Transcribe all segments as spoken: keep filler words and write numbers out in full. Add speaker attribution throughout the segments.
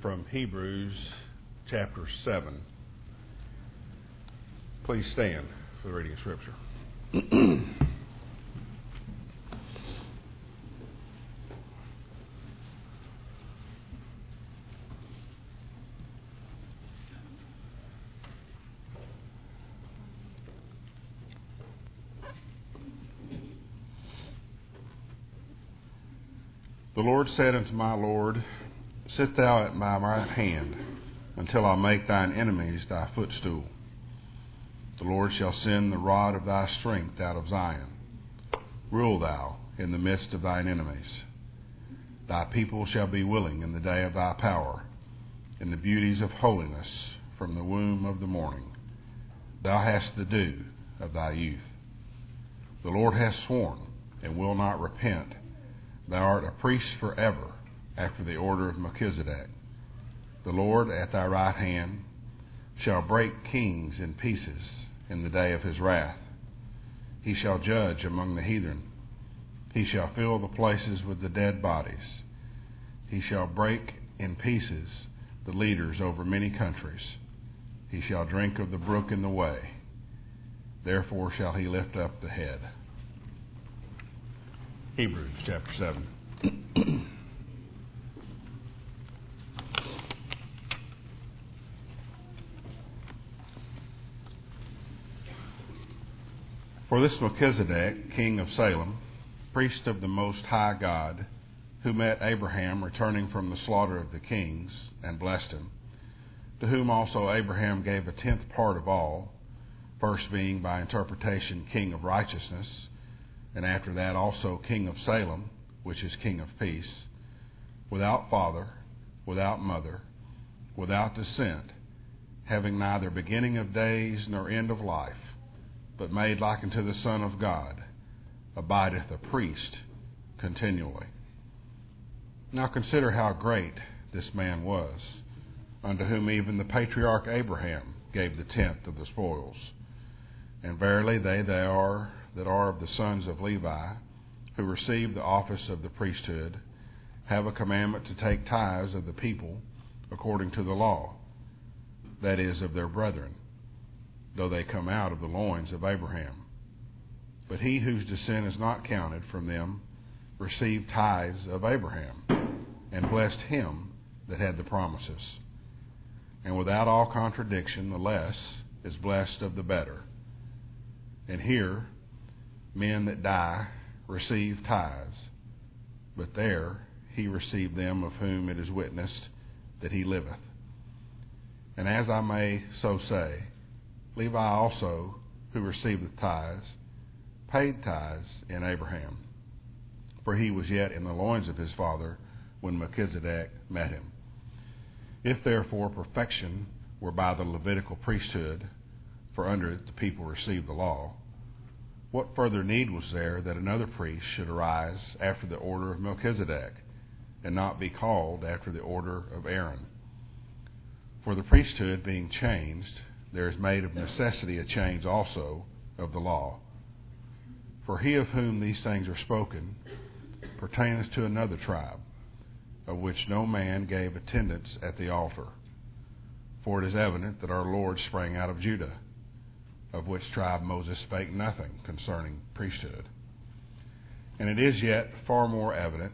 Speaker 1: from Hebrews chapter seven. Please stand for the reading of Scripture. The Lord said unto my Lord, Sit thou at my right hand, until I make thine enemies thy footstool. The Lord shall send the rod of thy strength out of Zion. Rule thou in the midst of thine enemies. Thy people shall be willing in the day of thy power, in the beauties of holiness from the womb of the morning. Thou hast the dew of thy youth. The Lord hath sworn, and will not repent. Thou art a priest forever, after the order of Melchizedek. The Lord at thy right hand shall break kings in pieces in the day of his wrath. He shall judge among the heathen. He shall fill the places with the dead bodies. He shall break in pieces the leaders over many countries. He shall drink of the brook in the way. Therefore shall he lift up the head. Hebrews chapter seven. For this Melchizedek, king of Salem, priest of the Most High God, who met Abraham returning from the slaughter of the kings, and blessed him, to whom also Abraham gave a tenth part of all, first being by interpretation king of righteousness, and after that also king of Salem, which is king of peace, without father, without mother, without descent, having neither beginning of days nor end of life, but made like unto the Son of God, abideth a priest continually. Now consider how great this man was, unto whom even the patriarch Abraham gave the tenth of the spoils. And verily they they are that are of the sons of Levi, who receive the office of the priesthood, have a commandment to take tithes of the people according to the law, that is, of their brethren, though they come out of the loins of Abraham. But he whose descent is not counted from them received tithes of Abraham, and blessed him that had the promises. And without all contradiction, the less is blessed of the better. And here men that die receive tithes, but there he received them of whom it is witnessed that he liveth. And as I may so say, Levi also, who received the tithes, paid tithes in Abraham, for he was yet in the loins of his father when Melchizedek met him. If therefore perfection were by the Levitical priesthood, for under it the people received the law, what further need was there that another priest should arise after the order of Melchizedek, and not be called after the order of Aaron? For the priesthood being changed, there is made of necessity a change also of the law. For he of whom these things are spoken pertaineth to another tribe, of which no man gave attendance at the altar. For it is evident that our Lord sprang out of Judah, of which tribe Moses spake nothing concerning priesthood. And it is yet far more evident,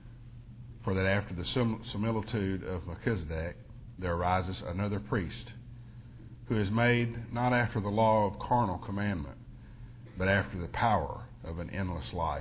Speaker 1: for that after the similitude of Melchizedek there arises another priest, who is made not after the law of carnal commandment, but after the power of an endless life.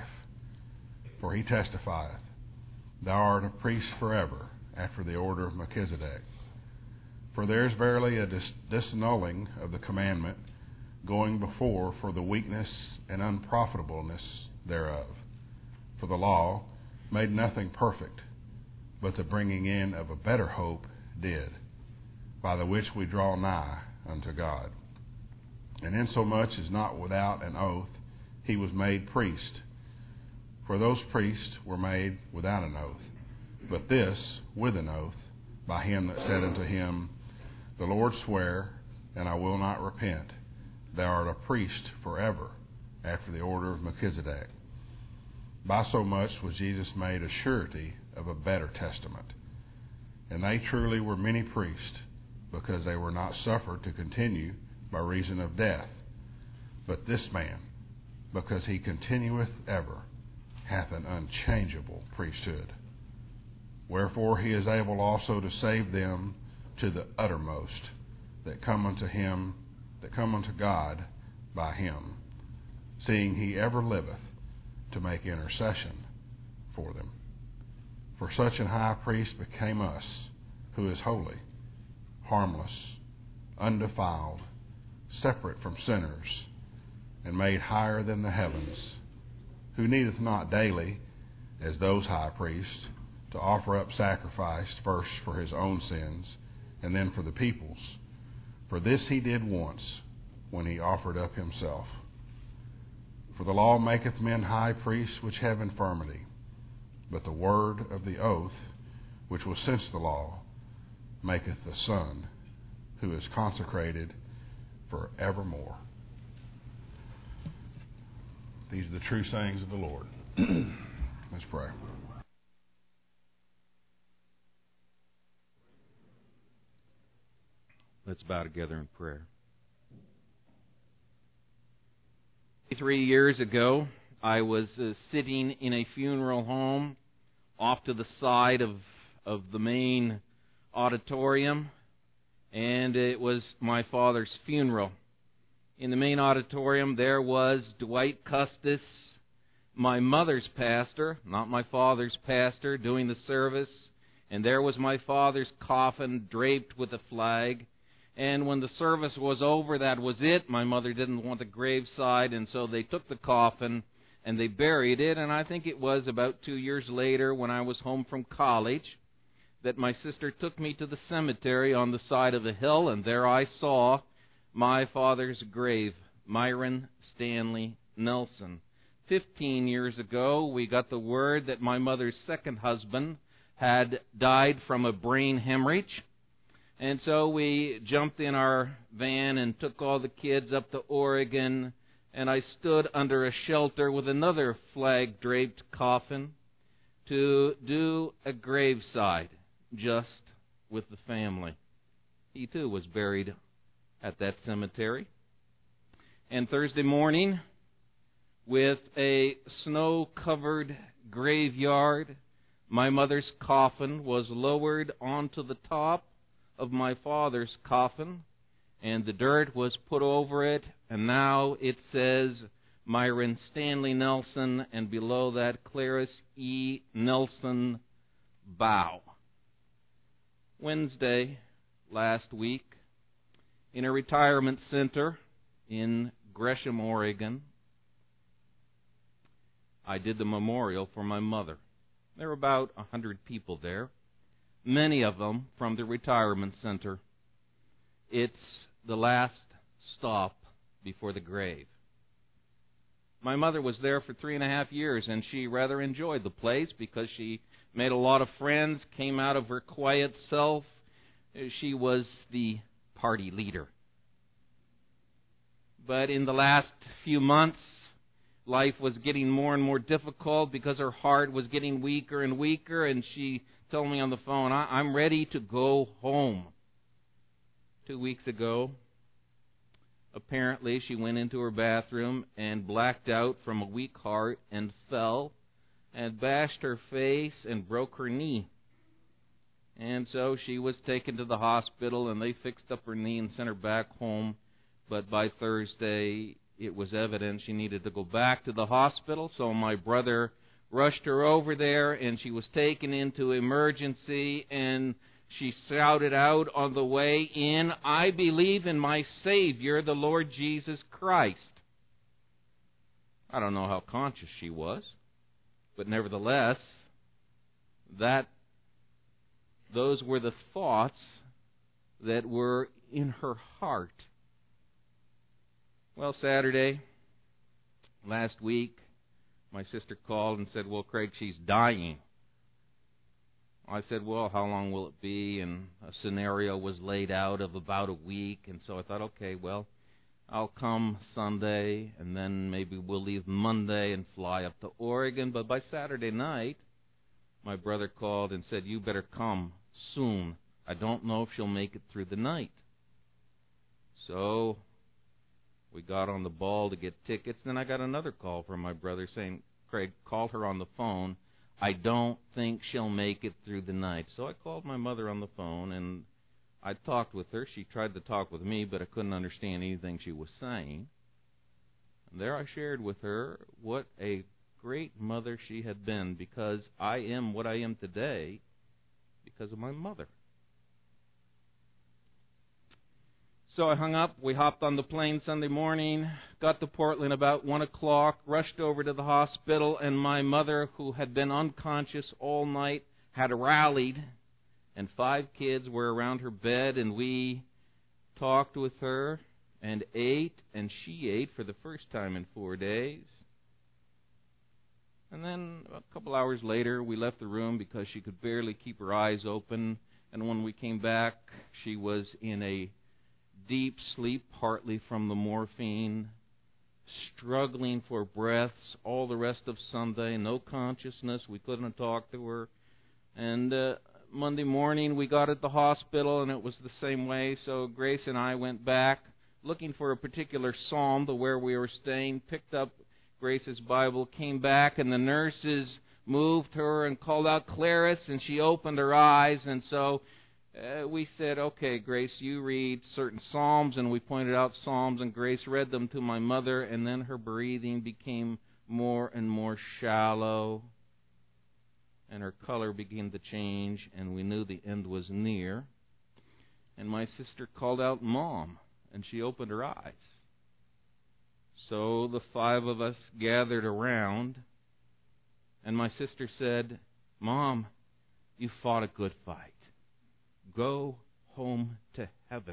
Speaker 1: For he testifieth, Thou art a priest forever, after the order of Melchizedek. For there is verily a dis- disannulling of the commandment going before for the weakness and unprofitableness thereof. For the law made nothing perfect, but the bringing in of a better hope did, by the which we draw nigh unto God. And insomuch as not without an oath he was made priest, for those priests were made without an oath, but this with an oath, by him that said unto him, The Lord sware, and I will not repent, Thou art a priest forever, after the order of Melchizedek. By so much was Jesus made a surety of a better testament, And they truly were many priests, because they were not suffered to continue by reason of death. But this man, because he continueth ever, hath an unchangeable priesthood. Wherefore he is able also to save them to the uttermost that come unto him, that come unto God by him, seeing he ever liveth to make intercession for them. For such an high priest became us, who is holy, harmless, undefiled, separate from sinners, and made higher than the heavens, who needeth not daily, as those high priests, to offer up sacrifice first for his own sins, and then for the people's. For this he did once, when he offered up himself. For the law maketh men high priests which have infirmity, but the word of the oath, which was since the law, maketh the Son, who is consecrated for evermore. These are the true sayings of the Lord. Let's pray.
Speaker 2: Let's bow together in prayer. Three years ago, I was uh, sitting in a funeral home off to the side of, of the main auditorium, and it was my father's funeral. In the main auditorium, there was Dwight Custis, my mother's pastor, not my father's pastor, doing the service, and there was my father's coffin draped with a flag. And when the service was over, that was it. My mother didn't want the graveside, and so they took the coffin and they buried it. And I think it was about two years later, when I was home from college, that my sister took me to the cemetery on the side of the hill, and there I saw my father's grave, Myron Stanley Nelson. Fifteen years ago, we got the word that my mother's second husband had died from a brain hemorrhage. And so we jumped in our van and took all the kids up to Oregon, and I stood under a shelter with another flag-draped coffin to do a graveside just with the family. He, too, was buried at that cemetery. And Thursday morning, with a snow-covered graveyard, my mother's coffin was lowered onto the top of my father's coffin, and the dirt was put over it, and now it says Myron Stanley Nelson, and below that Clarice E. Nelson Bow. Wednesday last week, in a retirement center in Gresham, Oregon, I did the memorial for my mother. There were about a hundred people there, many of them from the retirement center. It's the last stop before the grave. My mother was there for three and a half years, and she rather enjoyed the place because she made a lot of friends, came out of her quiet self. She was the party leader. But in the last few months, life was getting more and more difficult because her heart was getting weaker and weaker, and she told me on the phone, I'm ready to go home. Two weeks ago, apparently she went into her bathroom and blacked out from a weak heart and fell and bashed her face and broke her knee. And so she was taken to the hospital, and they fixed up her knee and sent her back home. But by Thursday, it was evident she needed to go back to the hospital, so my brother rushed her over there, and she was taken into emergency, and she shouted out on the way in, I believe in my Savior, the Lord Jesus Christ. I don't know how conscious she was, but nevertheless, that those were the thoughts that were in her heart. Well, Saturday, last week, my sister called and said, well, Craig, she's dying. I said, well, how long will it be? And a scenario was laid out of about a week. And so I thought, okay, well, I'll come Sunday, and then maybe we'll leave Monday and fly up to Oregon. But by Saturday night, my brother called and said, you better come soon. I don't know if she'll make it through the night. So we got on the ball to get tickets. Then I got another call from my brother saying, Craig, call her on the phone. I don't think she'll make it through the night. So I called my mother on the phone, and I talked with her. She tried to talk with me, but I couldn't understand anything she was saying. And there I shared with her what a great mother she had been, because I am what I am today because of my mother. So I hung up. We hopped on the plane Sunday morning, got to Portland about one o'clock, rushed over to the hospital, and my mother, who had been unconscious all night, had rallied, and five kids were around her bed, and we talked with her and ate, and she ate for the first time in four days. And then a couple hours later, we left the room because she could barely keep her eyes open, and when we came back, she was in a deep sleep, partly from the morphine, struggling for breaths all the rest of Sunday, no consciousness. We couldn't talk to her. And uh, Monday morning we got at the hospital, and it was the same way. So Grace and I went back looking for a particular psalm to where we were staying, picked up Grace's Bible, came back, and the nurses moved her and called out, Clarice, and she opened her eyes. And so Uh, we said, okay, Grace, you read certain psalms, and we pointed out psalms, and Grace read them to my mother, and then her breathing became more and more shallow, and her color began to change, and we knew the end was near. And my sister called out, Mom, and she opened her eyes. So the five of us gathered around, and my sister said, Mom, you fought a good fight. Go home to heaven.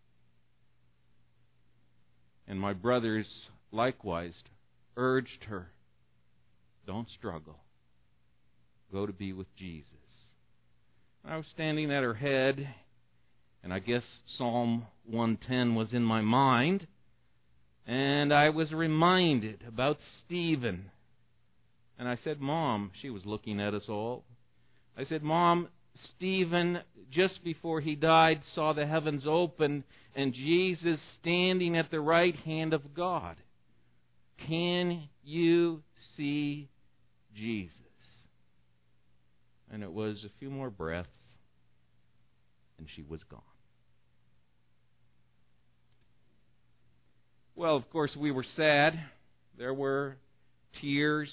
Speaker 2: And my brothers likewise urged her, don't struggle. Go to be with Jesus. And I was standing at her head, and I guess Psalm one ten was in my mind, and I was reminded about Stephen. And I said, Mom, she was looking at us all. I said, Mom, Stephen, just before he died, saw the heavens open and Jesus standing at the right hand of God. Can you see Jesus? And it was a few more breaths, and she was gone. Well, of course, we were sad. There were tears.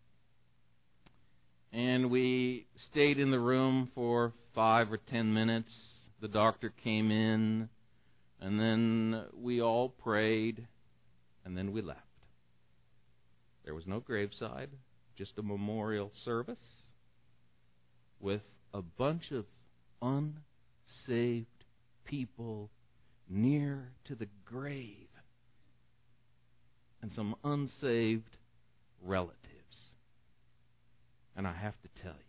Speaker 2: And we stayed in the room for five or ten minutes. The doctor came in, and then we all prayed, and then we left. There was no graveside, just a memorial service with a bunch of unsaved people near to the grave and some unsaved relatives. And I have to tell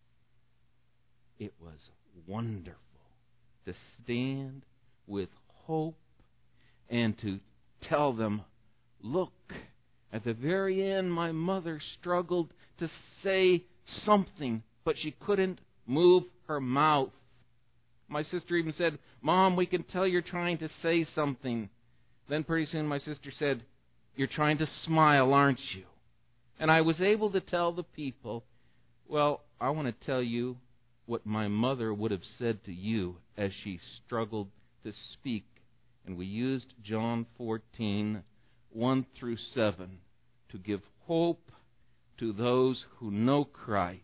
Speaker 2: you, it was wonderful to stand with hope and to tell them, look, at the very end, my mother struggled to say something, but she couldn't move her mouth. My sister even said, Mom, we can tell you're trying to say something. Then pretty soon my sister said, you're trying to smile, aren't you? And I was able to tell the people, well, I want to tell you what my mother would have said to you as she struggled to speak. And we used John fourteen, one through seven, to give hope to those who know Christ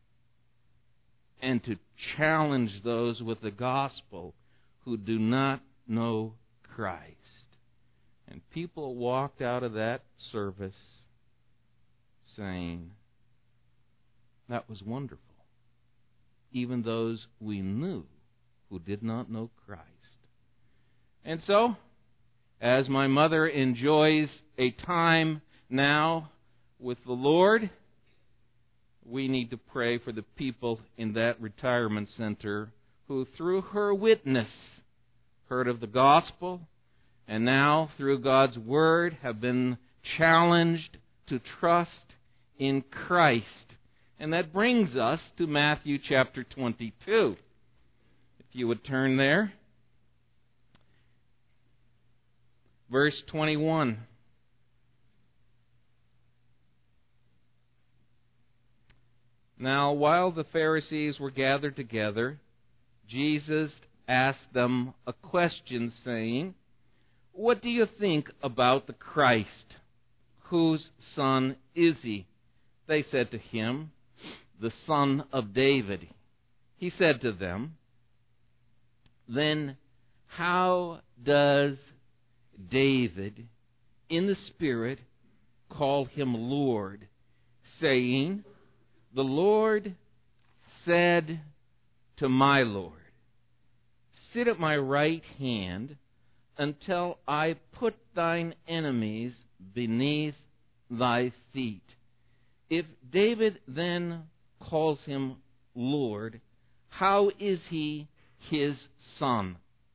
Speaker 2: and to challenge those with the gospel who do not know Christ. And people walked out of that service saying, that was wonderful. Even those we knew who did not know Christ. And so, as my mother enjoys a time now with the Lord, we need to pray for the people in that retirement center who, through her witness, heard of the gospel, and now, through God's Word, have been challenged to trust in Christ. And that brings us to Matthew chapter twenty-two. you would turn there. Verse twenty-one. Now, while the Pharisees were gathered together, Jesus asked them a question, saying, "What do you think about the Christ? Whose son is he?" They said to him, "The son of David." He said to them, "Then how does David, in the Spirit, call him Lord, saying, 'The Lord said to my Lord, sit at my right hand until I put thine enemies beneath thy feet'? If David then calls him Lord, how is he his son?"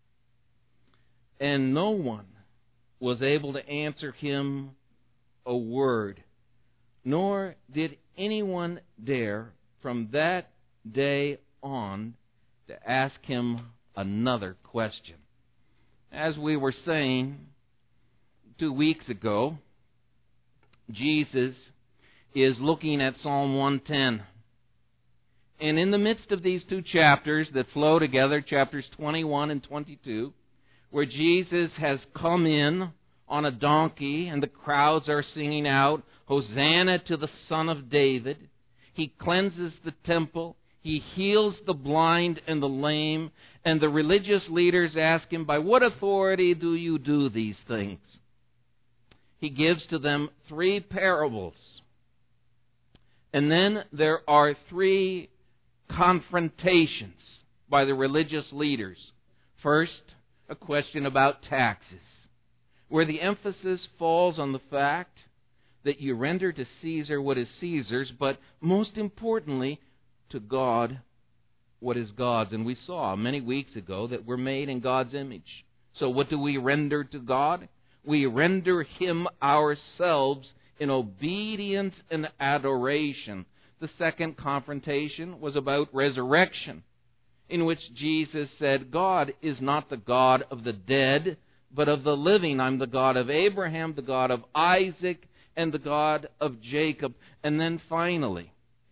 Speaker 2: And no one was able to answer him a word, nor did anyone dare from that day on to ask him another question. As we were saying two weeks ago, Jesus is looking at Psalm one ten. And in the midst of these two chapters that flow together, chapters twenty-one and twenty-two, where Jesus has come in on a donkey and the crowds are singing out, "Hosanna to the Son of David," he cleanses the temple, he heals the blind and the lame, and the religious leaders ask him, "By what authority do you do these things?" He gives to them three parables. And then there are three confrontations by the religious leaders. First, a question about taxes, where the emphasis falls on the fact that you render to Caesar what is Caesar's, but most importantly, to God what is God's. And we saw many weeks ago that we're made in God's image. So what do we render to God? We render Him ourselves in obedience and adoration. The second confrontation was about resurrection, in which Jesus said, "God is not the God of the dead, but of the living. I'm the God of Abraham, the God of Isaac, and the God of Jacob." And then finally,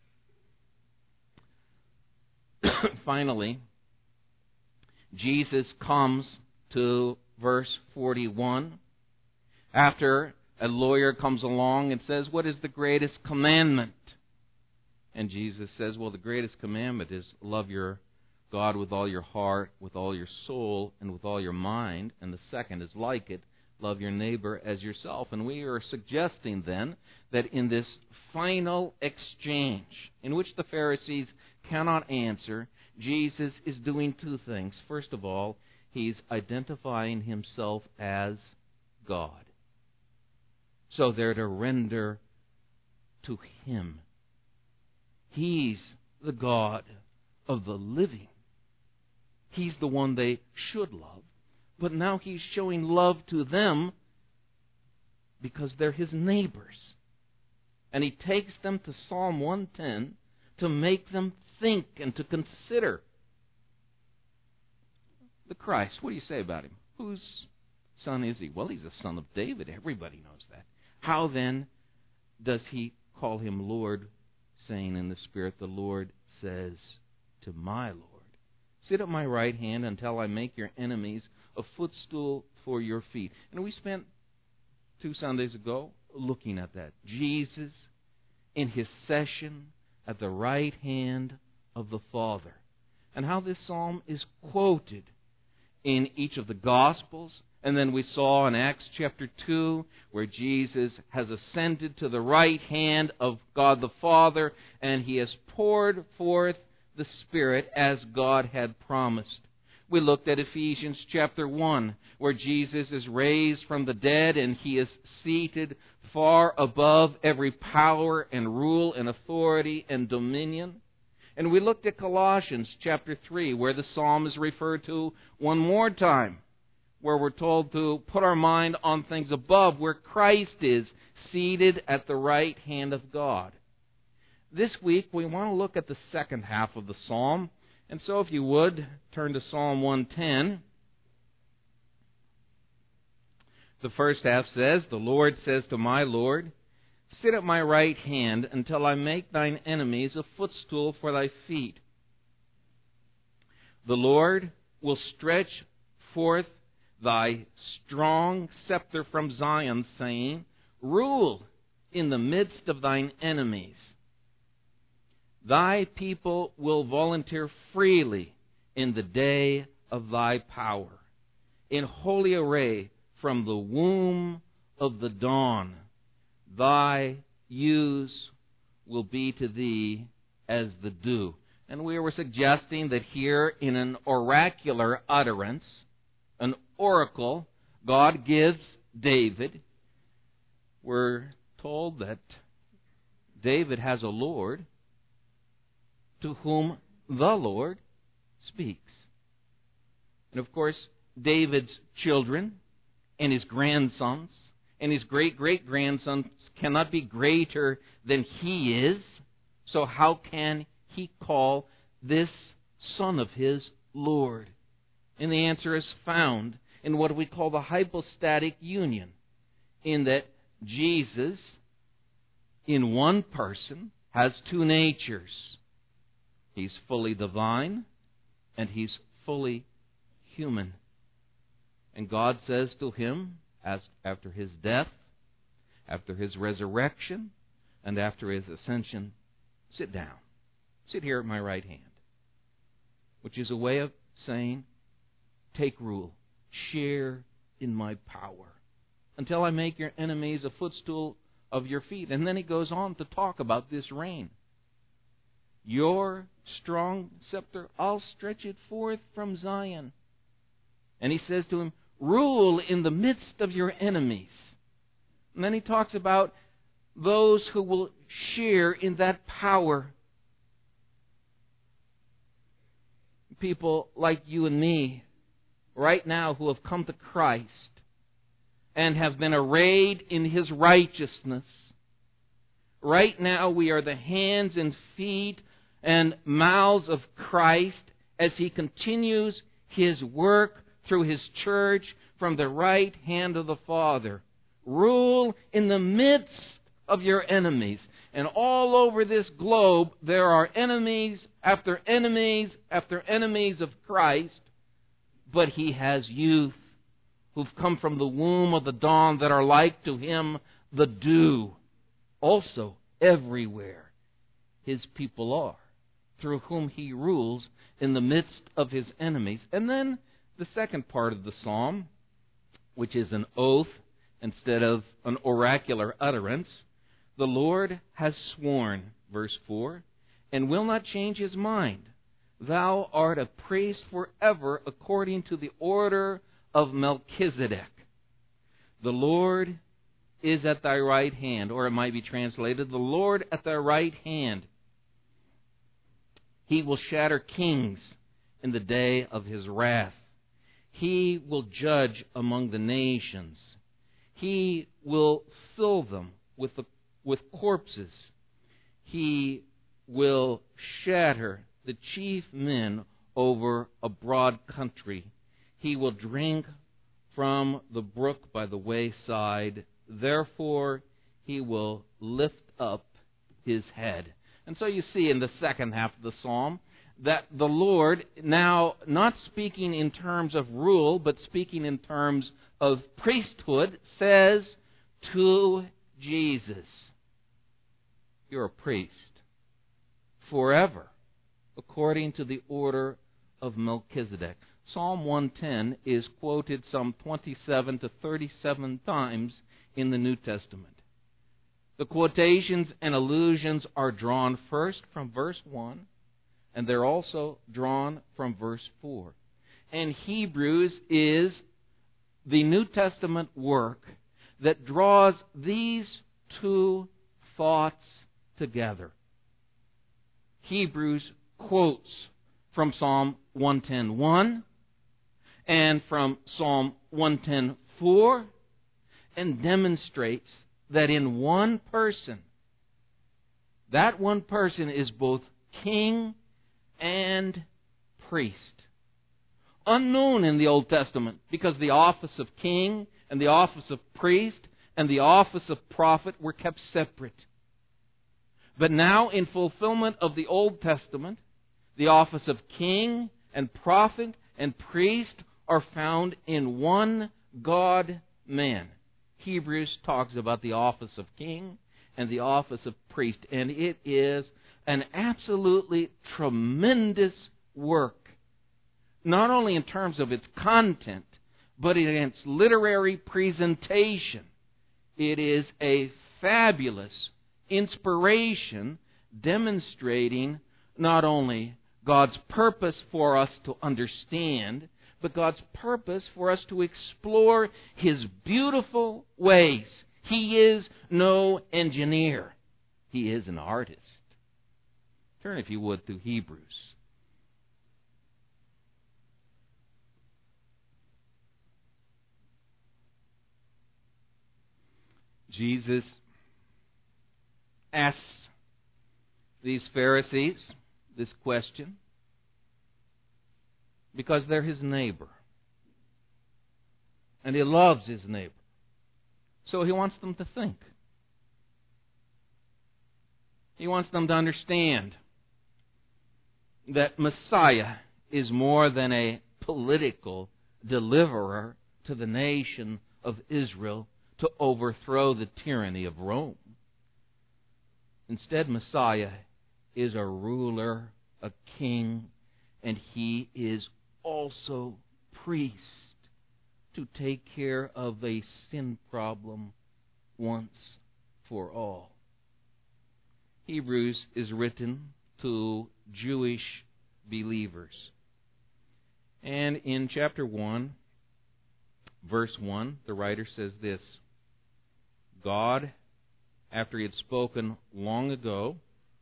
Speaker 2: finally, Jesus comes to verse forty-one, after a lawyer comes along and says, "What is the greatest commandment?" And Jesus says, well, the greatest commandment is love your God with all your heart, with all your soul, and with all your mind. And the second is like it, love your neighbor as yourself. And we are suggesting then that in this final exchange, in which the Pharisees cannot answer, Jesus is doing two things. First of all, He's identifying Himself as God. So they're to render to Him. He's the God of the living. He's the one they should love. But now He's showing love to them because they're His neighbors. And He takes them to Psalm one ten to make them think and to consider the Christ. What do you say about Him? Whose son is He? Well, He's the son of David. Everybody knows that. How then does He call Him Lord, saying in the Spirit, "The Lord says to my Lord, sit at my right hand until I make your enemies a footstool for your feet"? And we spent two Sundays ago looking at that. Jesus in His session at the right hand of the Father. And how this psalm is quoted in each of the Gospels. And then we saw in Acts chapter two, where Jesus has ascended to the right hand of God the Father, and He has poured forth the Spirit as God had promised. We looked at Ephesians chapter one, where Jesus is raised from the dead, and He is seated far above every power and rule and authority and dominion. And we looked at Colossians chapter three, where the psalm is referred to one more time, where we're told to put our mind on things above, where Christ is seated at the right hand of God. This week, we want to look at the second half of the psalm, And so if you would, turn to Psalm one ten. The first half says, "The Lord says to my Lord, sit at my right hand until I make thine enemies a footstool for thy feet. The Lord will stretch forth thy strong scepter from Zion, saying, rule in the midst of thine enemies. Thy people will volunteer freely in the day of thy power. In holy array from the womb of the dawn, thy ewes will be to thee as the dew." And we were suggesting that here, in an oracular utterance, an oracle, God gives David. We're told that David has a Lord to whom the Lord speaks. And of course, David's children and his grandsons and his great-great-grandsons cannot be greater than he is. So how can he call this son of his Lord? And the answer is found in what we call the hypostatic union, in that Jesus, in one person, has two natures. He's fully divine and he's fully human. And God says to him, as after his death, after his resurrection, and after his ascension, sit down. Sit here at my right hand. Which is a way of saying, take rule. Share in my power. Until I make your enemies a footstool of your feet. And then he goes on to talk about this reign. Your strong scepter, I'll stretch it forth from Zion. And he says to him, rule in the midst of your enemies. And then he talks about those who will share in that power. People like you and me, right now, who have come to Christ and have been arrayed in His righteousness. Right now, we are the hands and feet and mouths of Christ as He continues His work through His church from the right hand of the Father. Rule in the midst of your enemies. And all over this globe, there are enemies after enemies after enemies of Christ. But He has youth who've come from the womb of the dawn that are like to Him the dew. Also, everywhere His people are, through whom He rules in the midst of His enemies. And then the second part of the psalm, which is an oath instead of an oracular utterance. The Lord has sworn, verse four, and will not change His mind. Thou art a priest forever according to the order of Melchizedek. The Lord is at thy right hand, or it might be translated, the Lord at thy right hand. He will shatter kings in the day of His wrath. He will judge among the nations. He will fill them with the, with corpses. He will shatter the chief men over a broad country. He will drink from the brook by the wayside. Therefore, He will lift up His head. And so you see in the second half of the psalm that the Lord, now not speaking in terms of rule, but speaking in terms of priesthood, says to Jesus, you're a priest forever, according to the order of Melchizedek. Psalm one ten is quoted some twenty-seven to thirty-seven times in the New Testament. The quotations and allusions are drawn first from verse one, and they're also drawn from verse four. And Hebrews is the New Testament work that draws these two thoughts together. Hebrews quotes from Psalm one ten one and from Psalm one ten four and demonstrates that in one person, that one person is both king and priest. Unknown in the Old Testament, because the office of king and the office of priest and the office of prophet were kept separate. But now, in fulfillment of the Old Testament, the office of king and prophet and priest are found in one God-man. Hebrews talks about the office of king and the office of priest, and it is an absolutely tremendous work, not only in terms of its content, but in its literary presentation. It is a fabulous inspiration demonstrating not only God's purpose for us to understand, but God's purpose for us to explore His beautiful ways. He is no engineer. He is an artist. Turn, if you would, to Hebrews. Jesus asks these Pharisees this question because they're His neighbor. And He loves His neighbor. So He wants them to think. He wants them to understand that Messiah is more than a political deliverer to the nation of Israel to overthrow the tyranny of Rome. Instead, Messiah is a ruler, a king, and He is also priest to take care of a sin problem once for all. Hebrews is written to Jewish believers. And in chapter one, verse one, the writer says this: God, after He had spoken long ago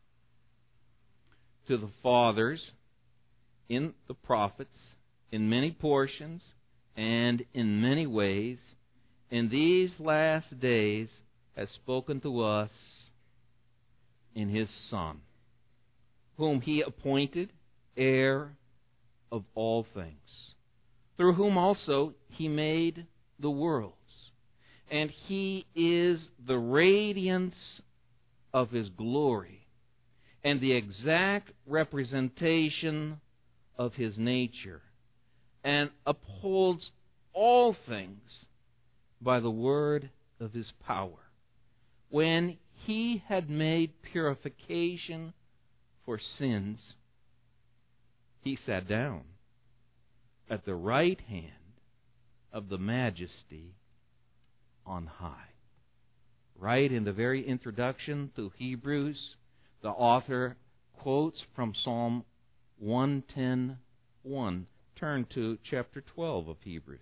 Speaker 2: to the fathers in the prophets, in many portions and in many ways, in these last days has spoken to us in His Son, whom He appointed heir of all things, through whom also He made the worlds. And He is the radiance of His glory and the exact representation of His nature, and upholds all things by the word of His power. When He had made purification for sins, He sat down at the right hand of the Majesty on high. Right in the very introduction to Hebrews, the author quotes from Psalm one ten one. Turn to chapter twelve of Hebrews.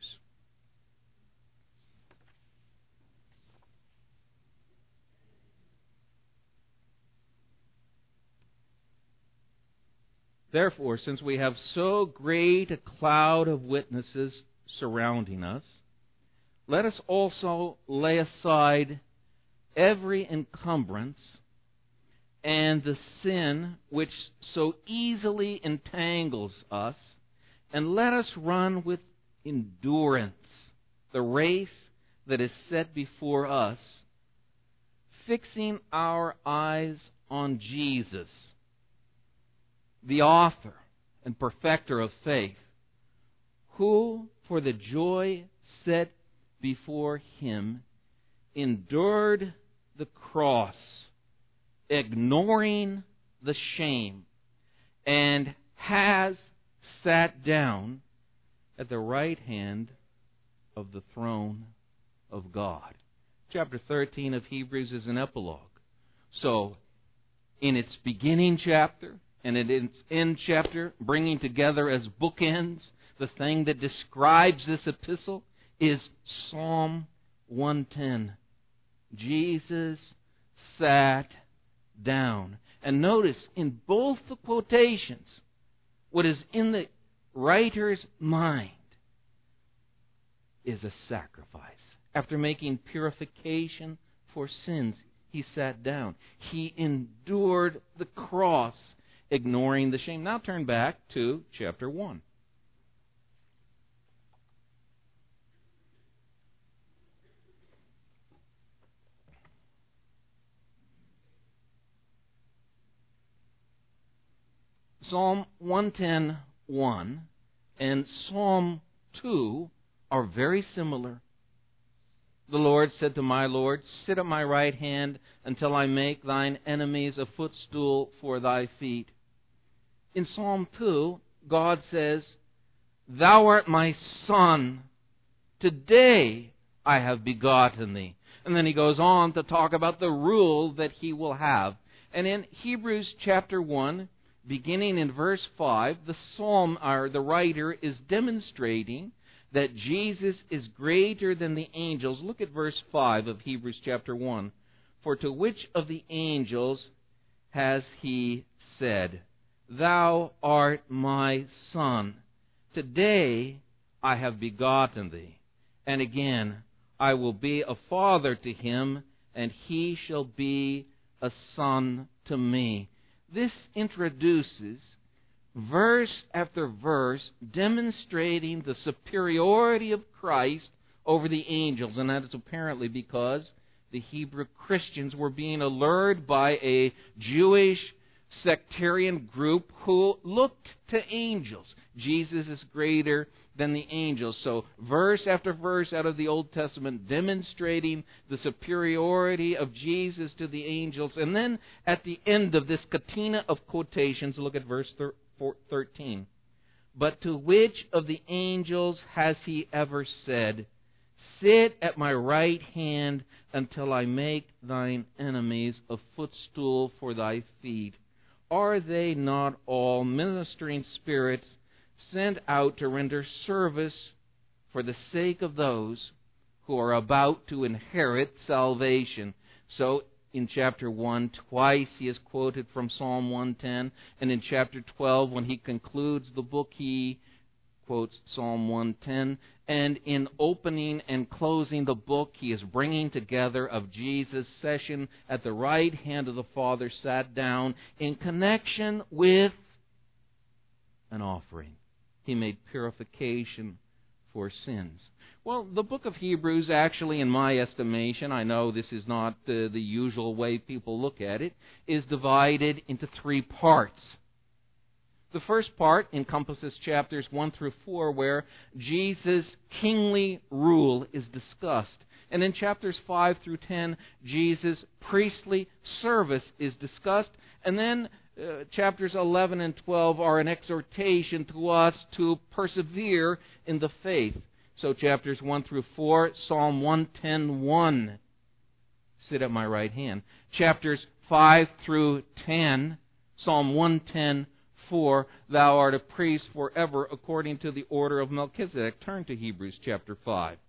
Speaker 2: Therefore, since we have so great a cloud of witnesses surrounding us, let us also lay aside every encumbrance and the sin which so easily entangles us, and let us run with endurance the race that is set before us, fixing our eyes on Jesus, the author and perfecter of faith, who, for the joy set before Him, endured the cross, ignoring the shame, and has sat down at the right hand of the throne of God. Chapter thirteen of Hebrews is an epilogue. So, in its beginning chapter and in its end chapter, bringing together as bookends the thing that describes this epistle, is Psalm one ten. Jesus sat down. And notice, in both the quotations, what is in the writer's mind is a sacrifice. After making purification for sins, He sat down. He endured the cross, ignoring the shame. Now turn back to chapter one. Psalm one ten one and Psalm two are very similar. The Lord said to my Lord, sit at my right hand until I make thine enemies a footstool for thy feet. In Psalm two, God says, thou art my son. Today I have begotten thee. And then he goes on to talk about the rule that he will have. And in Hebrews chapter one, beginning in verse five, the psalm, or the writer is demonstrating that Jesus is greater than the angels. Look at verse five of Hebrews chapter one. For to which of the angels has he said, thou art my son. Today I have begotten thee. And again, I will be a father to him, and he shall be a son to me. This introduces verse after verse demonstrating the superiority of Christ over the angels. And that is apparently because the Hebrew Christians were being allured by a Jewish sectarian group who looked to angels. Jesus is greater than the angels. So verse after verse out of the Old Testament demonstrating the superiority of Jesus to the angels. And then at the end of this catena of quotations, look at verse thirteen. But to which of the angels has he ever said, sit at my right hand until I make thine enemies a footstool for thy feet? Are they not all ministering spirits sent out to render service for the sake of those who are about to inherit salvation? So in chapter one, twice he is quoted from Psalm one ten, and in chapter twelve, when he concludes the book, he quotes Psalm one ten, and in opening and closing the book, he is bringing together of Jesus' session at the right hand of the Father sat down in connection with an offering. He made purification for sins. Well, the book of Hebrews actually, in my estimation, I know this is not uh, the usual way people look at it, is divided into three parts. The first part encompasses chapters one through four, where Jesus' kingly rule is discussed. And in chapters five through ten, Jesus' priestly service is discussed. And then uh, chapters eleven and twelve are an exhortation to us to persevere in the faith. So chapters one through four, Psalm one ten one, sit at my right hand. Chapters five through ten, Psalm one ten four, thou art a priest forever according to the order of Melchizedek. Turn to Hebrews chapter five.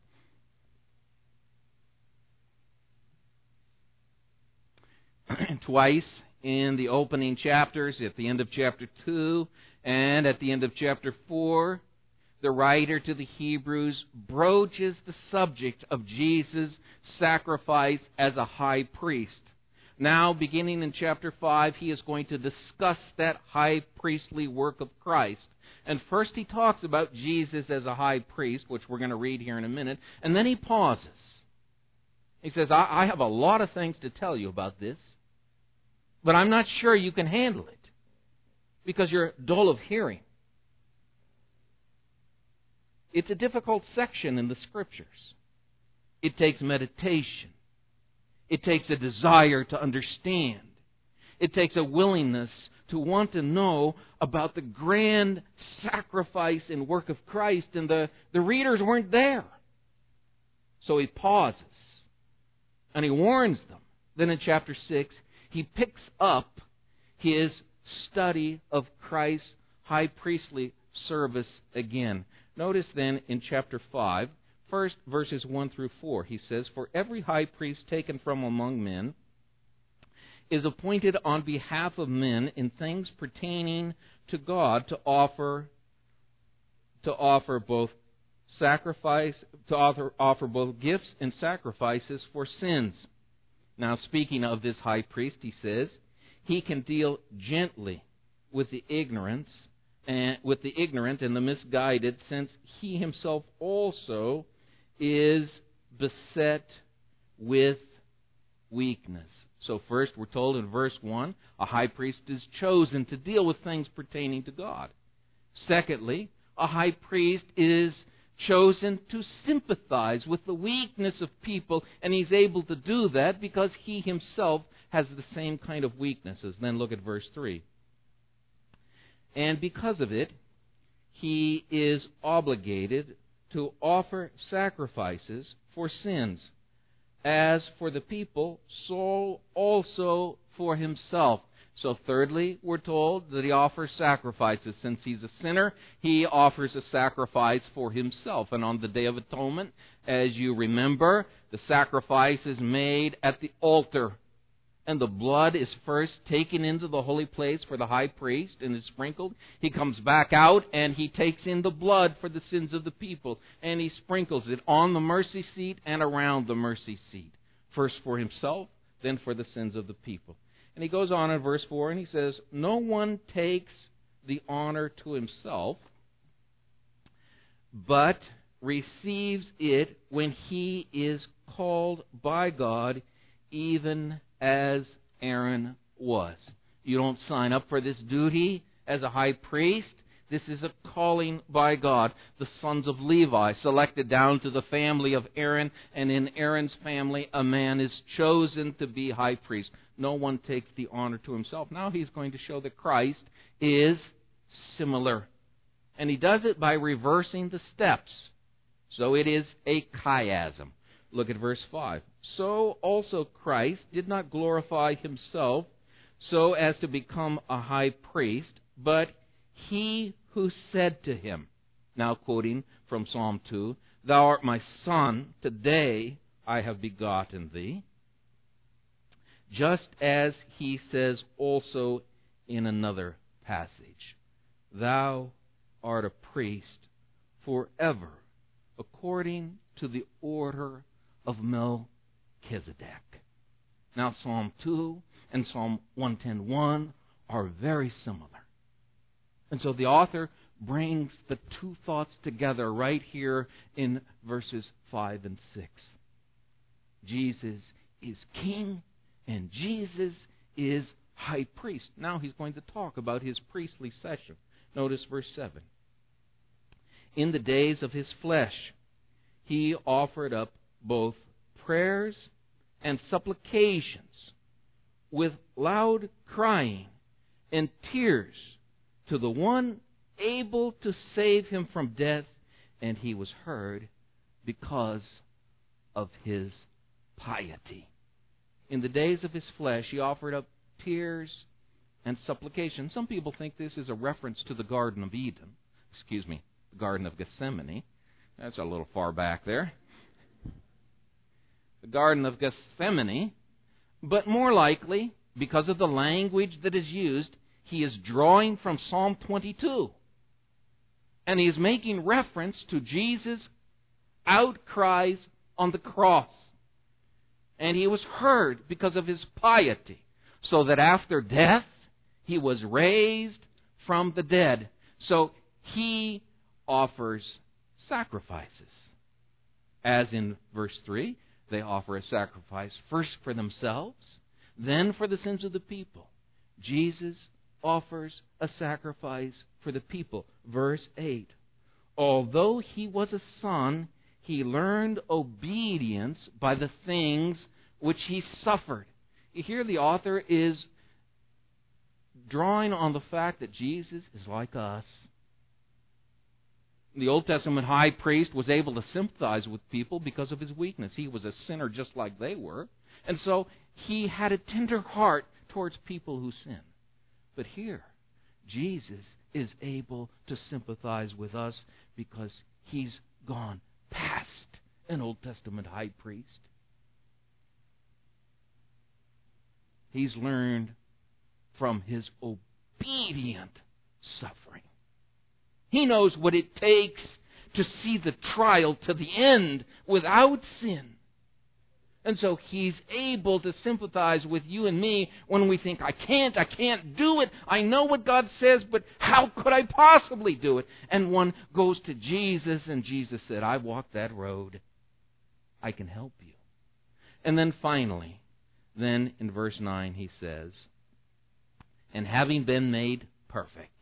Speaker 2: Twice in the opening chapters, at the end of chapter two and at the end of chapter four, the writer to the Hebrews broaches the subject of Jesus' sacrifice as a high priest. Now, beginning in chapter five, he is going to discuss that high priestly work of Christ. And first he talks about Jesus as a high priest, which we're going to read here in a minute, and then he pauses. He says, I, I have a lot of things to tell you about this, but I'm not sure you can handle it because you're dull of hearing. It's a difficult section in the Scriptures. It takes meditation. It takes a desire to understand. It takes a willingness to want to know about the grand sacrifice and work of Christ, and the, the readers weren't there. So he pauses, and he warns them. Then in chapter six, he picks up his study of Christ's high priestly service again. Notice then in chapter five, first verses one through four, he says, for every high priest taken from among men is appointed on behalf of men in things pertaining to God to offer to offer both sacrifice to offer, offer both gifts and sacrifices for sins. Now, speaking of this high priest, he says, he can deal gently with the ignorance and with the ignorant and the misguided, since he himself also is beset with weakness. So first we're told in verse one, a high priest is chosen to deal with things pertaining to God. Secondly, a high priest is chosen to sympathize with the weakness of people, and he's able to do that because he himself has the same kind of weaknesses. Then look at verse three. And because of it, he is obligated to offer sacrifices for sins. As for the people, so also for himself. So thirdly, we're told that he offers sacrifices. Since he's a sinner, he offers a sacrifice for himself. And on the Day of Atonement, as you remember, the sacrifice is made at the altar. And the blood is first taken into the holy place for the high priest and is sprinkled. He comes back out and he takes in the blood for the sins of the people. And he sprinkles it on the mercy seat and around the mercy seat. First for himself, then for the sins of the people. And he goes on in verse four and he says, no one takes the honor to himself, but receives it when he is called by God, even as Aaron was. You don't sign up for this duty as a high priest. This is a calling by God. The sons of Levi selected down to the family of Aaron, and in Aaron's family a man is chosen to be high priest. No one takes the honor to himself. Now he's going to show that Christ is similar. And he does it by reversing the steps. So it is a chiasm. Look at verse five. So also Christ did not glorify himself so as to become a high priest, but he who said to him, now quoting from Psalm two, Thou art my son, today I have begotten thee. Just as he says also in another passage, Thou art a priest forever, according to the order of Melchizedek. Now Psalm two and Psalm one ten one are very similar. And so the author brings the two thoughts together right here in verses five and six. Jesus is king and Jesus is high priest. Now he's going to talk about his priestly session. Notice verse seven. In the days of his flesh, he offered up both prayers and supplications with loud crying and tears to the one able to save him from death, and he was heard because of his piety. In the days of his flesh, he offered up tears and supplication. Some people think this is a reference to the Garden of Eden. Excuse me, the Garden of Gethsemane. That's a little far back there. The Garden of Gethsemane. But more likely, because of the language that is used, he is drawing from Psalm twenty-two. And he is making reference to Jesus' outcries on the cross. And he was heard because of his piety, so that after death, he was raised from the dead. So he offers sacrifices. As in verse three, they offer a sacrifice first for themselves, then for the sins of the people. Jesus offers a sacrifice for the people. Verse eight. Although he was a son, he learned obedience by the things which he suffered. Here the author is drawing on the fact that Jesus is like us. The Old Testament high priest was able to sympathize with people because of his weakness. He was a sinner just like they were. And so he had a tender heart towards people who sin. But here, Jesus is able to sympathize with us because he's gone past an Old Testament high priest. He's learned from his obedient suffering. He knows what it takes to see the trial to the end without sin. And so He's able to sympathize with you and me when we think, I can't, I can't do it. I know what God says, but how could I possibly do it? And one goes to Jesus, and Jesus said, I walked that road. I can help you. And then finally, then in verse nine he says, and having been made perfect,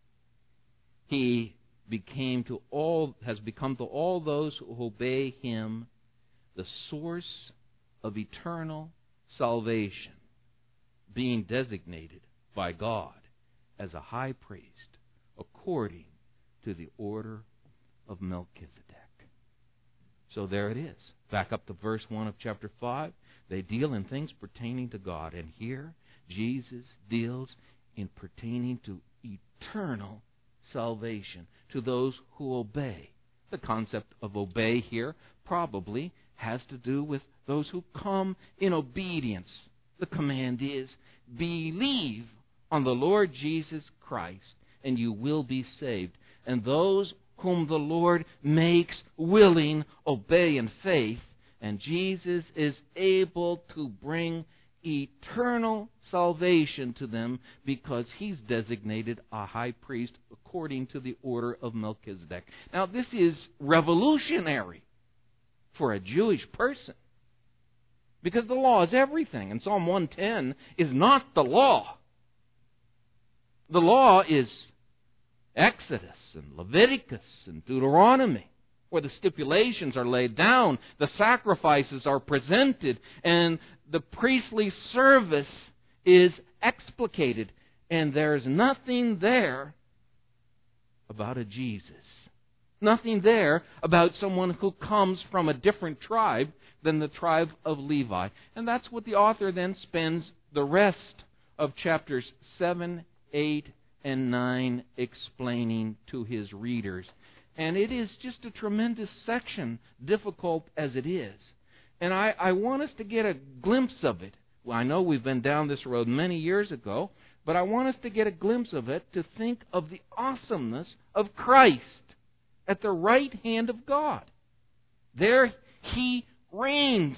Speaker 2: He became to all, has become to all those who obey Him the source of eternal salvation, being designated by God as a high priest according to the order of Melchizedek. So there it is. Back up to verse one of chapter five. They deal in things pertaining to God. And here, Jesus deals in pertaining to eternal salvation, to those who obey. The concept of obey here probably has to do with those who come in obedience. The command is, believe on the Lord Jesus Christ, and you will be saved. And those whom the Lord makes willing obey in faith, and Jesus is able to bring eternal salvation to them because He's designated a high priest according to the order of Melchizedek. Now, this is revolutionary for a Jewish person, because the law is everything, and Psalm one ten is not the law. The law is Exodus and Leviticus and Deuteronomy, where the stipulations are laid down, the sacrifices are presented, and the priestly service is explicated. And there's nothing there about a Jesus. Nothing there about someone who comes from a different tribe than the tribe of Levi. And that's what the author then spends the rest of chapters seven, eight, and nine explaining to his readers. And it is just a tremendous section, difficult as it is. And I, I want us to get a glimpse of it. Well, I know we've been down this road many years ago, but I want us to get a glimpse of it to think of the awesomeness of Christ at the right hand of God. There He reigns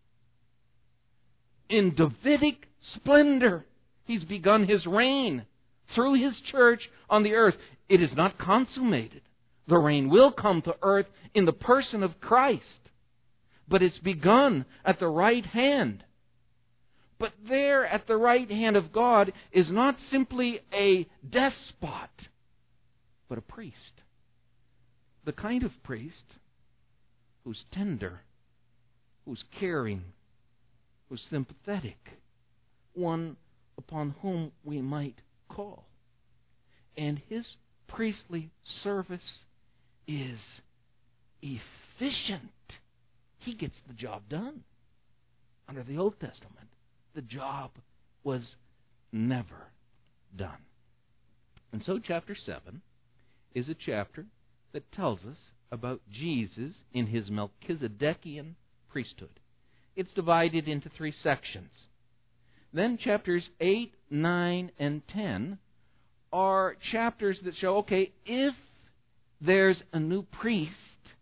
Speaker 2: in Davidic splendor. He's begun His reign through His church on the earth. It is not consummated. The reign will come to earth in the person of Christ. But it's begun at the right hand. But there at the right hand of God is not simply a despot, but a priest. The kind of priest who's tender, who's caring, who's sympathetic, one upon whom we might call. And His priestly service is efficient. He gets the job done. Under the Old Testament, the job was never done. And so chapter seven is a chapter that tells us about Jesus in His Melchizedekian priesthood. It's divided into three sections. Then chapters eight, nine, and ten are chapters that show, okay, if there's a new priest,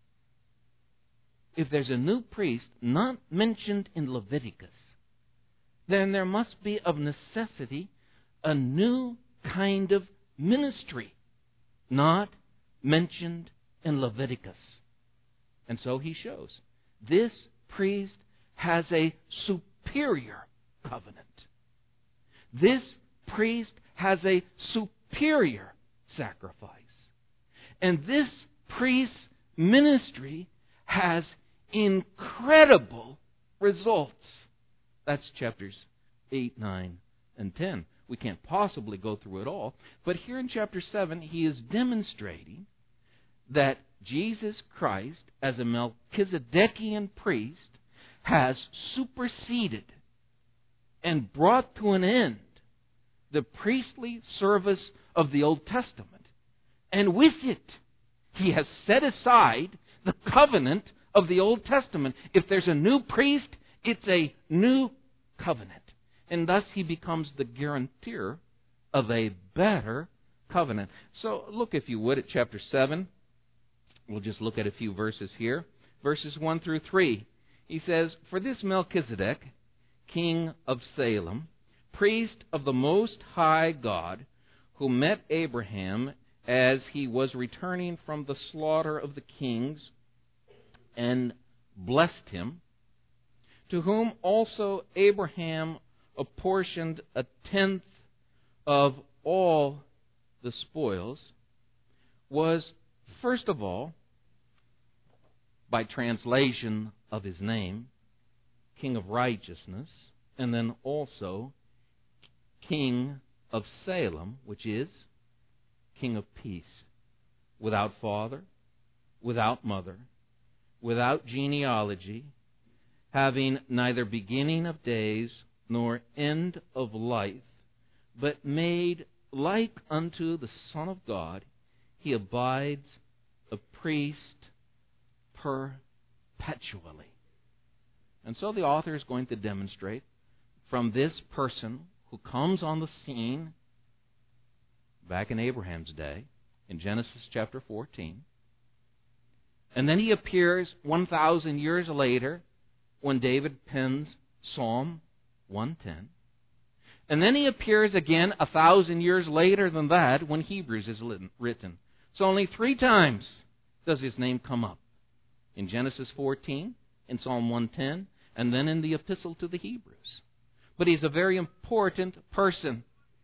Speaker 2: if there's a new priest not mentioned in Leviticus, then there must be of necessity a new kind of ministry not mentioned in Leviticus. And so he shows this priest has a superior covenant. This priest has a superior sacrifice. And this priest's ministry has incredible results. That's chapters eight, nine, and ten. We can't possibly go through it all. But here in chapter seven, he is demonstrating that Jesus Christ, as a Melchizedekian priest, has superseded and brought to an end the priestly service of the Old Testament. And with it, he has set aside the covenant of the Old Testament. If there's a new priest, it's a new covenant. And thus he becomes the guarantor of a better covenant. So look, if you would, at chapter seven. We'll just look at a few verses here. Verses one through three. He says, "For this Melchizedek, king of Salem, priest of the Most High God, who met Abraham as he was returning from the slaughter of the kings, and blessed him, to whom also Abraham apportioned a tenth of all the spoils," was, first of all, by translation of his name, King of Righteousness, and then also King of Salem, which is King of Peace, without father, without mother, without genealogy, having neither beginning of days nor end of life, but made like unto the Son of God, he abides a priest perpetually. And so the author is going to demonstrate from this person who comes on the scene back in Abraham's day, in Genesis chapter fourteen, and then he appears one thousand years later when David pens Psalm one ten, and then he appears again a thousand years later than that when Hebrews is written. So only three times does his name come up. In Genesis fourteen, in Psalm one ten, and then in the Epistle to the Hebrews. But he's a very important person.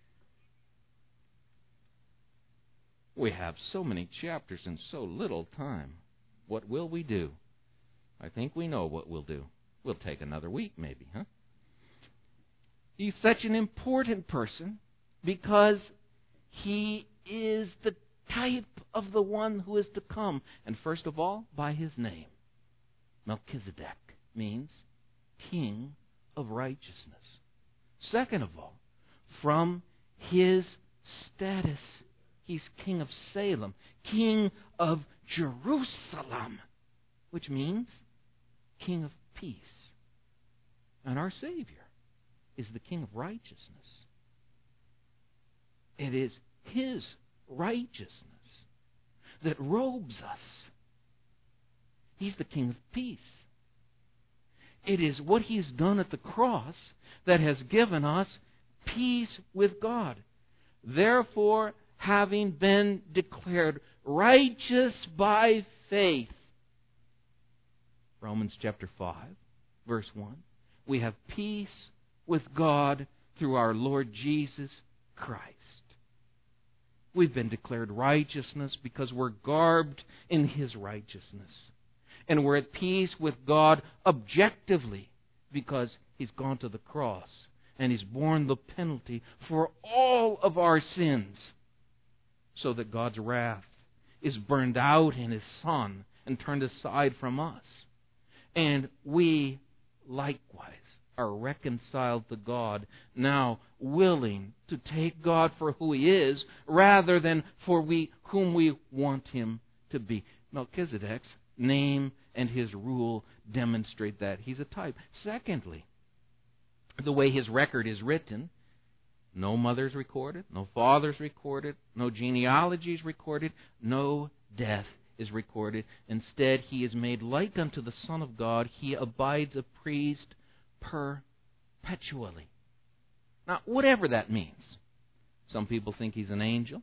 Speaker 2: We have so many chapters and so little time. What will we do? I think we know what we'll do. We'll take another week maybe, huh? He's such an important person because he is the type of the one who is to come. And first of all, by his name. Melchizedek means King of Righteousness. Second of all, from his status, he's King of Salem, King of Jerusalem, which means King of Peace. And our Savior is the King of Righteousness. It is his righteousness that robes us. He's the King of Peace. It is what he's done at the cross that has given us peace with God. Therefore, having been declared righteous by faith, Romans chapter five, verse one, we have peace with God through our Lord Jesus Christ. We've been declared righteousness because we're garbed in his righteousness. And we're at peace with God objectively because he's gone to the cross and he's borne the penalty for all of our sins so that God's wrath is burned out in his Son and turned aside from us. And we likewise are reconciled to God, now willing to take God for who he is rather than for we whom we want him to be. Melchizedek's name and his rule demonstrate that. He's a type. Secondly, the way his record is written, no mother's recorded, no father's recorded, no genealogy is recorded, no death is recorded. Instead, he is made like unto the Son of God. He abides a priest perpetually. Now, whatever that means. Some people think he's an angel.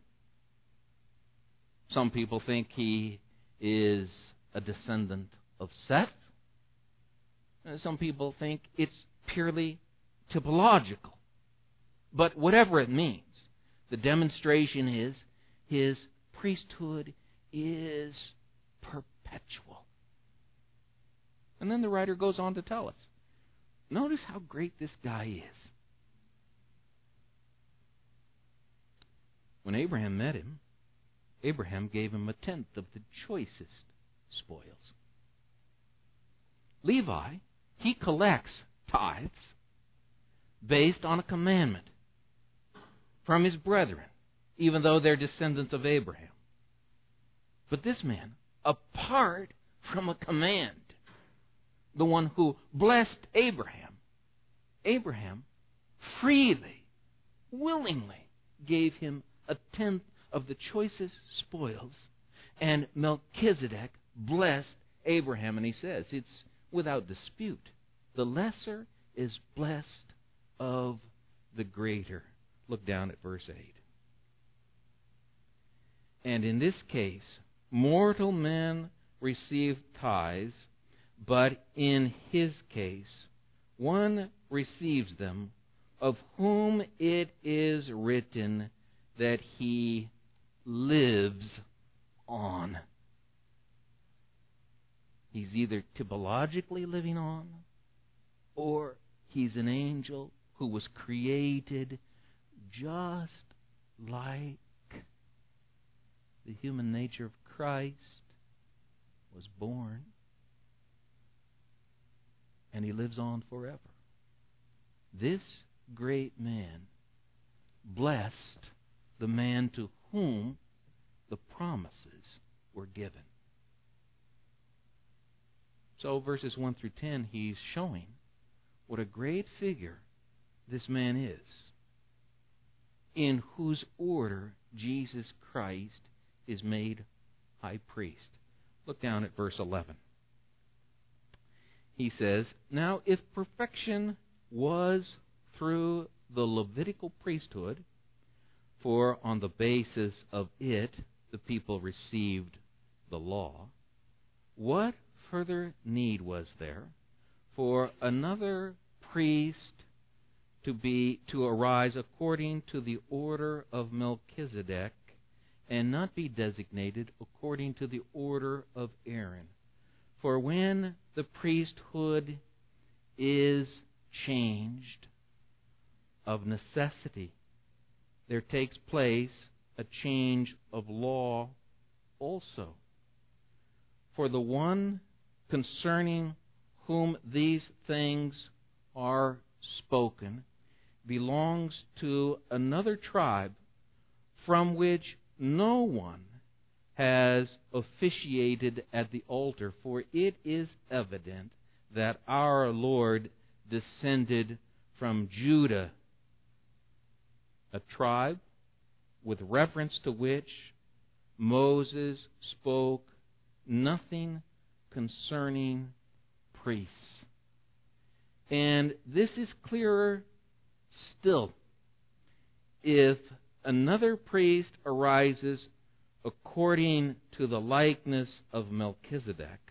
Speaker 2: Some people think he is a descendant of Seth. Some people think it's purely typological. But whatever it means, the demonstration is his priesthood is perpetual. And then the writer goes on to tell us, notice how great this guy is. When Abraham met him, Abraham gave him a tenth of the choicest spoils. Levi, he collects tithes based on a commandment from his brethren, even though they're descendants of Abraham. But this man, apart from a command, the one who blessed Abraham, Abraham freely, willingly gave him a tenth of the choicest spoils, and Melchizedek blessed Abraham. And he says, it's without dispute. The lesser is blessed of the greater. Look down at verse eight. And in this case, mortal men receive tithes, but in his case, one receives them, of whom it is written that he lives on. He's either typologically living on, or he's an angel who was created just like the human nature of Christ was born, and he lives on forever. This great man blessed the man to whom the promises were given. So verses one through ten, he's showing what a great figure this man is, in whose order Jesus Christ is made high priest. Look down at verse eleven. He says, Now if perfection was through the Levitical priesthood, for on the basis of it the people received the law, what further need was there for another priest to be to arise according to the order of Melchizedek, and not be designated according to the order of Aaron? For when the priesthood is changed, of necessity there takes place a change of law also. For the one concerning whom these things are spoken belongs to another tribe, from which no one has officiated at the altar, for it is evident that our Lord descended from Judah, a tribe with reference to which Moses spoke nothing concerning priests. And this is clearer still if another priest arises according to the likeness of Melchizedek,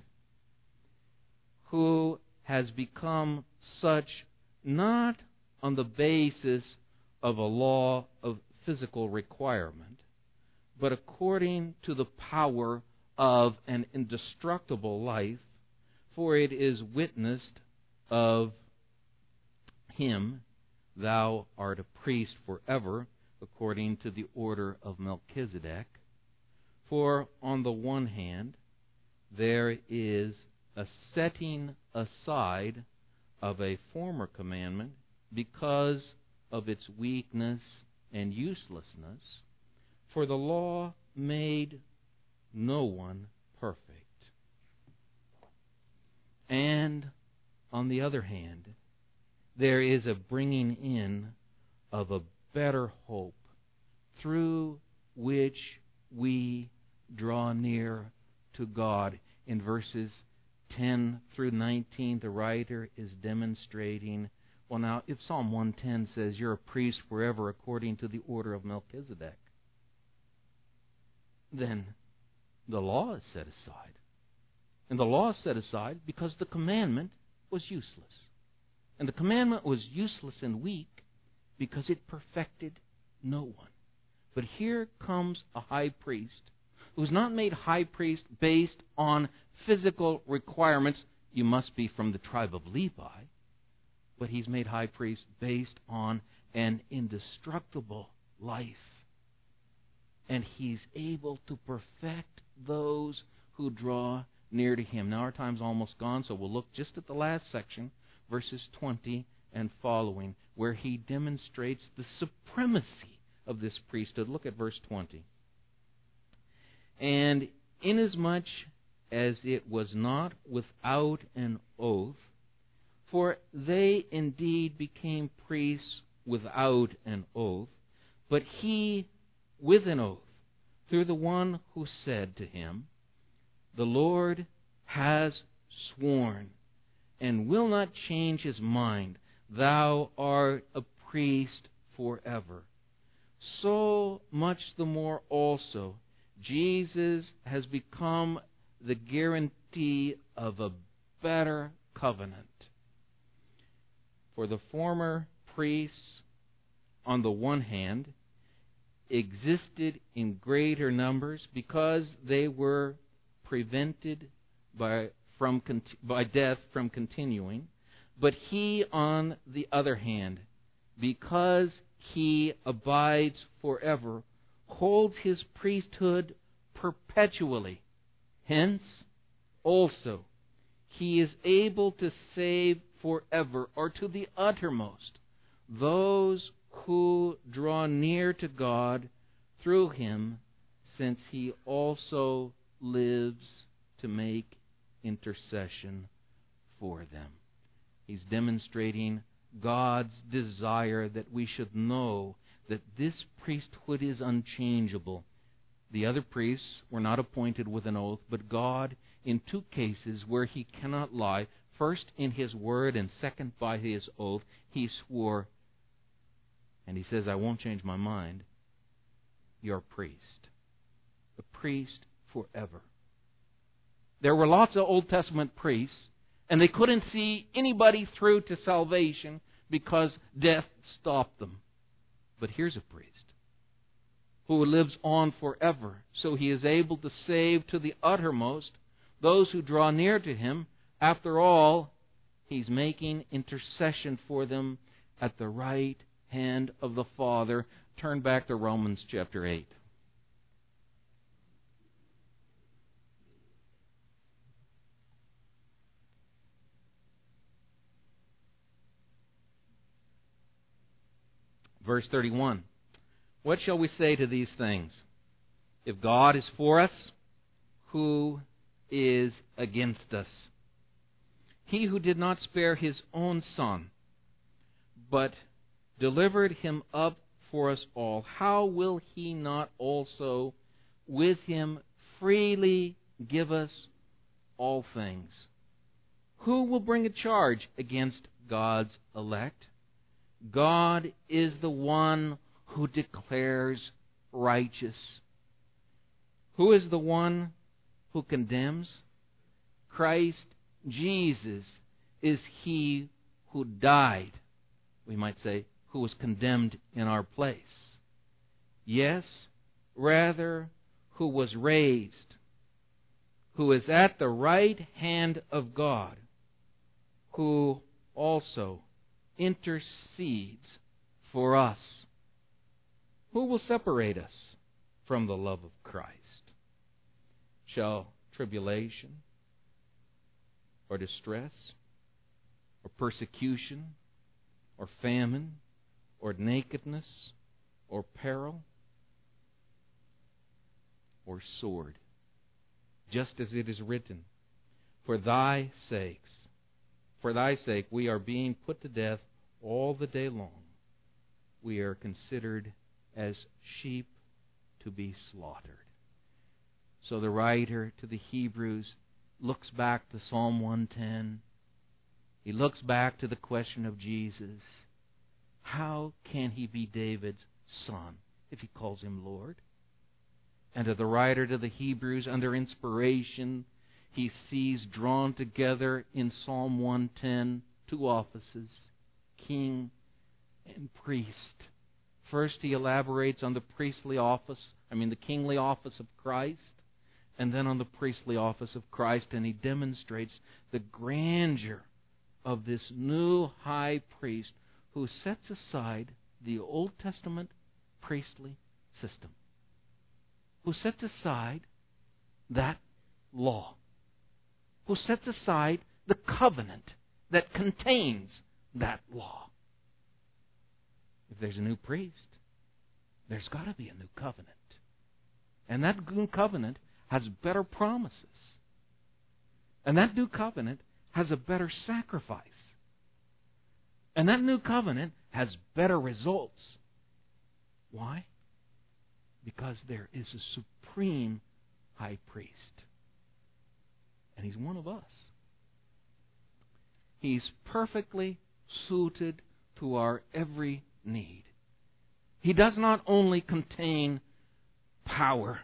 Speaker 2: who has become such not on the basis of a law of physical requirement, but according to the power of an indestructible life, for it is witnessed of him, Thou art a priest forever, according to the order of Melchizedek. For on the one hand, there is a setting aside of a former commandment because of its weakness and uselessness, for the law made no one perfect. And on the other hand, there is a bringing in of a better hope, through which we draw near to God. In verses ten through nineteen, the writer is demonstrating, well now, if Psalm one ten says, You're a priest forever according to the order of Melchizedek, then the law is set aside. And the law is set aside because the commandment was useless. And the commandment was useless and weak because it perfected no one. But here comes a high priest who's not made high priest based on physical requirements. You must be from the tribe of Levi. But he's made high priest based on an indestructible life. And he's able to perfect those who draw near to him. Now our time's almost gone, so we'll look just at the last section, verses twenty and following, where he demonstrates the supremacy of this priesthood. Look at verse twenty. And inasmuch as it was not without an oath, for they indeed became priests without an oath, but he with an oath, through the one who said to him, The Lord has sworn, and will not change his mind. Thou art a priest forever. So much the more also, Jesus has become the guarantee of a better covenant. For the former priests, on the one hand, existed in greater numbers because they were prevented by from by death from continuing. But he, on the other hand, because he abides forever, holds his priesthood perpetually. Hence, also, he is able to save forever, or to the uttermost, those who draw near to God through him, since he also lives to make intercession for them. He's demonstrating God's desire that we should know that this priesthood is unchangeable. The other priests were not appointed with an oath, but God, in two cases where he cannot lie, first in his word and second by his oath, he swore, and he says, I won't change my mind, you're a priest. A priest forever. There were lots of Old Testament priests, and they couldn't see anybody through to salvation because death stopped them. But here's a priest who lives on forever, so he is able to save to the uttermost those who draw near to him. After all, he's making intercession for them at the right hand of the Father. Turn back to Romans chapter eight. Verse thirty-one. What shall we say to these things? If God is for us, who is against us? He who did not spare his own Son, but delivered him up for us all, how will he not also with him freely give us all things? Who will bring a charge against God's elect? God is the one who declares righteous. Who is the one who condemns? Christ Jesus is he who died, we might say, who was condemned in our place. Yes, rather, who was raised, who is at the right hand of God, who also intercedes for us. Who will separate us from the love of Christ? Shall tribulation, or distress, or persecution, or famine, or nakedness, or peril, or sword? Just as it is written, For thy sakes, for thy sake we are being put to death all the day long. We are considered as sheep to be slaughtered. So the writer to the Hebrews looks back to Psalm one ten. He looks back to the question of Jesus. How can he be David's son if he calls him Lord? And to the writer to the Hebrews, under inspiration, he sees drawn together in Psalm one ten two offices, king and priest. First, he elaborates on the priestly office, I mean the kingly office of Christ, and then on the priestly office of Christ, and he demonstrates the grandeur of this new high priest who sets aside the Old Testament priestly system, who sets aside that law, who sets aside the covenant that contains that law. If there's a new priest, there's got to be a new covenant. And that new covenant has better promises. And that new covenant has a better sacrifice. And that new covenant has better results. Why? Because there is a supreme high priest. And he's one of us. He's perfectly suited to our every need. He does not only contain power,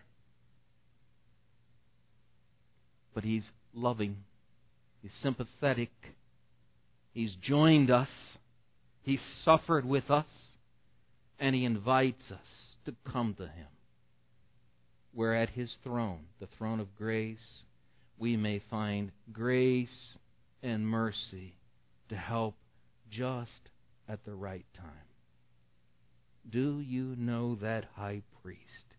Speaker 2: but He's loving. He's sympathetic. He's joined us. He's suffered with us. And He invites us to come to Him, where at His throne, the throne of grace, we may find grace and mercy to help just at the right time. Do you know that high priest?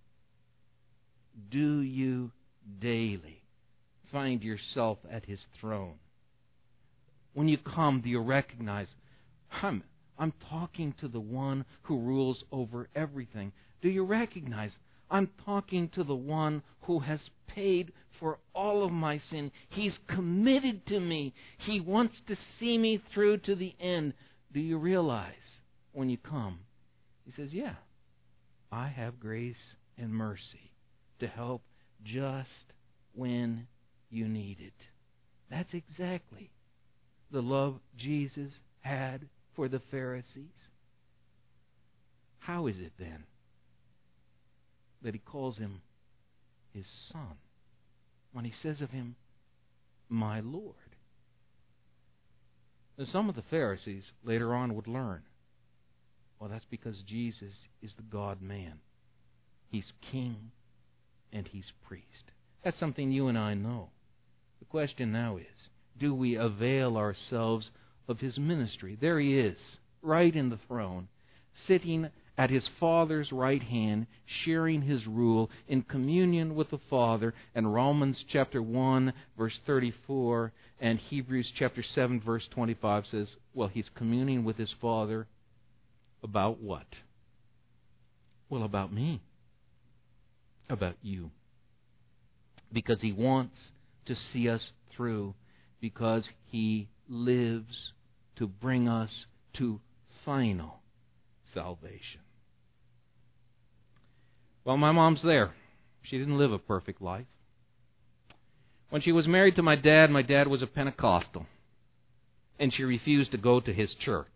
Speaker 2: Do you daily find yourself at His throne? When you come, do you recognize, I'm, I'm talking to the one who rules over everything? Do you recognize, I'm talking to the one who has paid for all of my sin? He's committed to me. He wants to see me through to the end. Do you realize when you come, He says, yeah, I have grace and mercy to help just when you need it. That's exactly the love Jesus had for the Pharisees. How is it then that He calls Him His Son when He says of Him, my Lord? Now, some of the Pharisees later on would learn, well, that's because Jesus is the God-man. He's king and He's priest. That's something you and I know. The question now is, do we avail ourselves of His ministry? There He is, right in the throne, sitting at His Father's right hand, sharing His rule in communion with the Father. And Romans chapter one, verse thirty-four, and Hebrews chapter seven, verse twenty-five says, well, He's communing with His Father about what? Well, about me. About you. Because He wants to see us through, because He lives to bring us to final salvation. Well, my mom's there. She didn't live a perfect life. When she was married to my dad, my dad was a Pentecostal, and she refused to go to his church.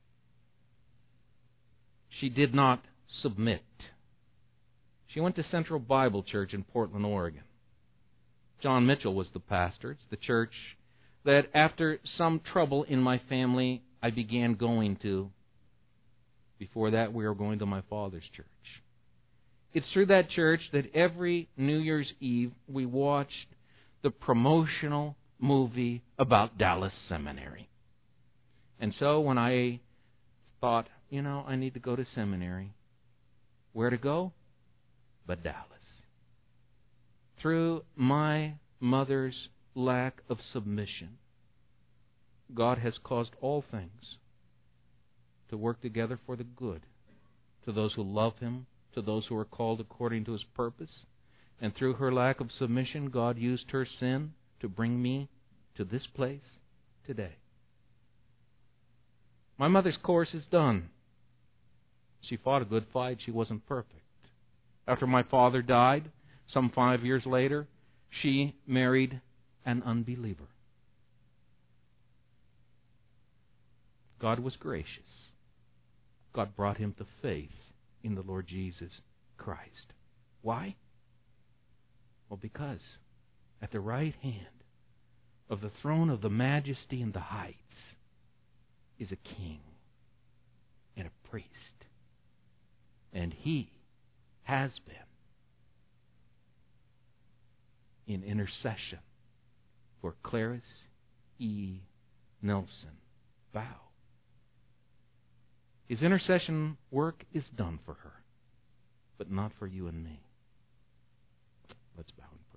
Speaker 2: She did not submit. She went to Central Bible Church in Portland, Oregon. John Mitchell was the pastor. It's the church that after some trouble in my family, I began going to. Before that, we were going to my father's church. It's through that church that every New Year's Eve we watched the promotional movie about Dallas Seminary. And so when I thought, you know, I need to go to seminary, where to go? But Dallas. Through my mother's lack of submission, God has caused all things to work together for the good, to those who love Him, to those who are called according to His purpose. And through her lack of submission, God used her sin to bring me to this place today. My mother's course is done. She fought a good fight. She wasn't perfect. After my father died, some five years later, she married an unbeliever. God was gracious. God brought him to faith in the Lord Jesus Christ. Why? Well, because at the right hand of the throne of the majesty and the heights is a king and a priest. And he has been in intercession for Clarice E. Nelson Bow. His intercession work is done for her, but not for you and me. Let's bow and pray.